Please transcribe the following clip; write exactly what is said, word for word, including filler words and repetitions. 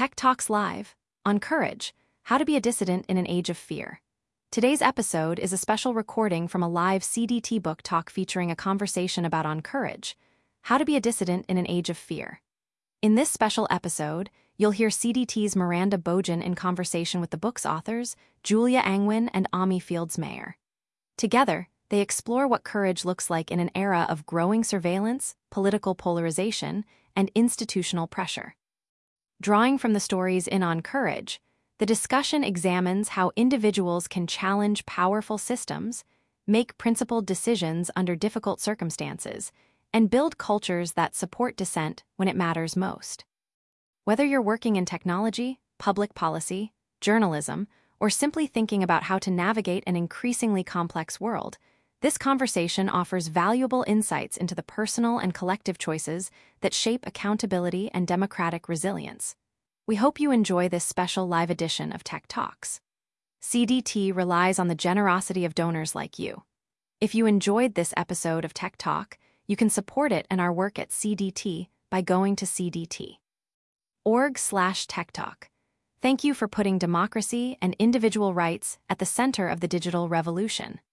Tech Talks Live on Courage, How to be a Dissident in an Age of Fear. Today's episode is a special recording from a live C D T book talk featuring a conversation about On Courage, How to be a Dissident in an Age of Fear. In this special episode, you'll hear C D T's Miranda Bojan in conversation with the book's authors, Julia Angwin and Ami Fields-Mayer. Together, they explore what courage looks like in an era of growing surveillance, political polarization, and institutional pressure. Drawing from the stories in On Courage, the discussion examines how individuals can challenge powerful systems, make principled decisions under difficult circumstances, and build cultures that support dissent when it matters most. Whether you're working in technology, public policy, journalism, or simply thinking about how to navigate an increasingly complex world, this conversation offers valuable insights into the personal and collective choices that shape accountability and democratic resilience. We hope you enjoy this special live edition of Tech Talks. C D T relies on the generosity of donors like you. If you enjoyed this episode of Tech Talk, you can support it and our work at C D T by going to c d t dot org slash tech talk. Thank you for putting democracy and individual rights at the center of the digital revolution.